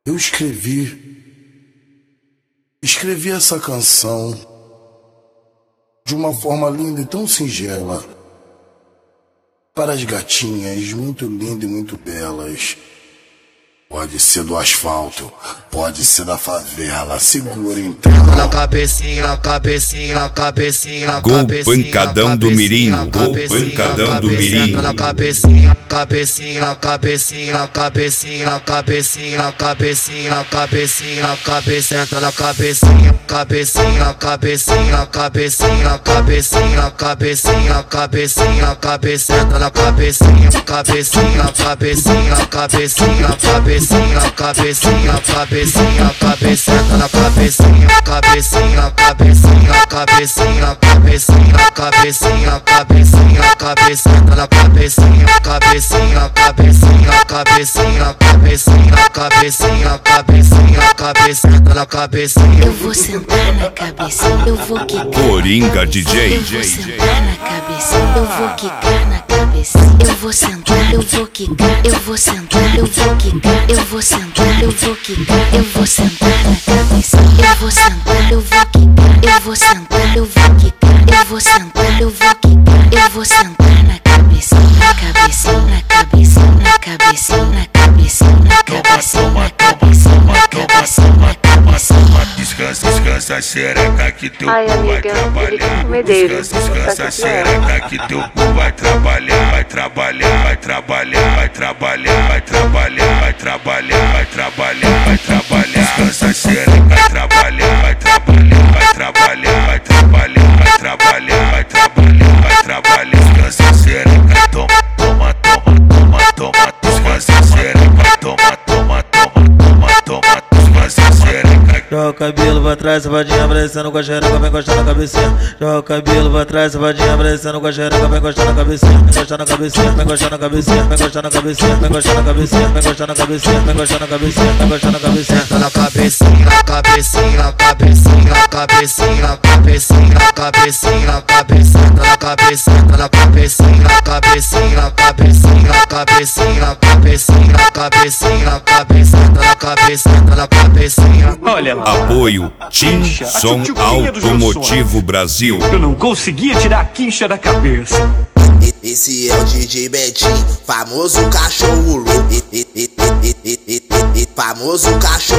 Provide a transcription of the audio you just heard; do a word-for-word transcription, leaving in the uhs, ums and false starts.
Eu escrevi, escrevi essa canção de uma forma linda e tão singela para as gatinhas muito lindas e muito belas. Pode ser do asfalto, pode ser da favela, segura então. Na cabecinha, cabecinha, cabecinha, Gol pancadão do Mirim, gol pancadão do Mirim. Na cabecinha, cabecinha, cabecinha, cabecinha, cabecinha, cabecinha, cabecinha, cabecinha, na cabecinha, cabecinha, cabecinha, cabecinha, cabecinha, cabecinha, cabecinha, cabecinha, na cabecinha, cabecinha, cabecinha, cabecinha, cabecinha. Cabecinha, cabecinha, cabecinha, cabecinha, na cabecinha, cabecinha, cabecinha, cabecinha, cabecinha, cabecinha, cabecinha, cabecinha, na cabecinha, cabecinha, cabecinha, cabecinha, cabecinha, cabecinha, cabecinha, cabecinha, na cabecinha. Eu vou sentar na cabecinha, eu vou quicar. Coringa D J. Eu vou sentar na cabecinha, eu vou quicar na cabecinha. Eu vou sentar, eu vou quicar. Eu vou sentar, eu vou quicar. Eu vou sentar, eu vou quicar. Eu vou sentar na cabecinha. Eu vou sentar, eu vou quicar. Eu vou sentar, eu vou quicar. Eu vou sentar, eu vou quicar. Eu vou sentar na cabecinha, na cabecinha, na cabecinha, na cabecinha, na cabecinha, na cabecinha, na cabecinha, na cabecinha, na cabecinha. Descansa, descansa, xereca que teu Ai, cu vai amiga, trabalhar. Medeiros, Descansa, descansa, tá xereca que teu cu vai trabalhar. Vai trabalhar, vai trabalhar, vai trabalhar, vai trabalhar, vai trabalhar, vai trabalhar, vai trabalhar. Descansa, xereca, vai trabalhar, vai trabalhar, vai trabalhar, vai trabalhar, vai trabalhar, vai trabalhar, vai trabalhar. Descansa, xereca, toma, toma, toma, toma, toma. Descansa, xereca, toma, toma, toma, toma, toma. Descansa, xereca. Joga o cabelo pra trás, safadinha, aparecendo com a xereca, vem encostar na cabecinha. Joga o cabelo pra trás, safadinha, aparecendo com a xereca, vem encostar na cabecinha. Vem encostar na cabecinha, vem encostar na cabecinha, vem encostar na cabecinha, vem encostar na cabecinha, vem encostar na cabecinha, vem encostar na cabecinha, vem encostar na cabecinha. Na cabecinha, cabecinha, cabecinha, cabecinha, cabecinha, cabecinha, cabecinha, na cabecinha, na cabecinha, cabecinha, cabecinha, cabecinha, cabecinha, cabecinha, cabecinha, na cabecinha, na cabecinha. Olha lá. Apoio Tim Som Automotivo Brasil. Eu não conseguia tirar a quincha da cabeça. Esse é o D J Betinho, famoso cachorro louco. Famoso cachorro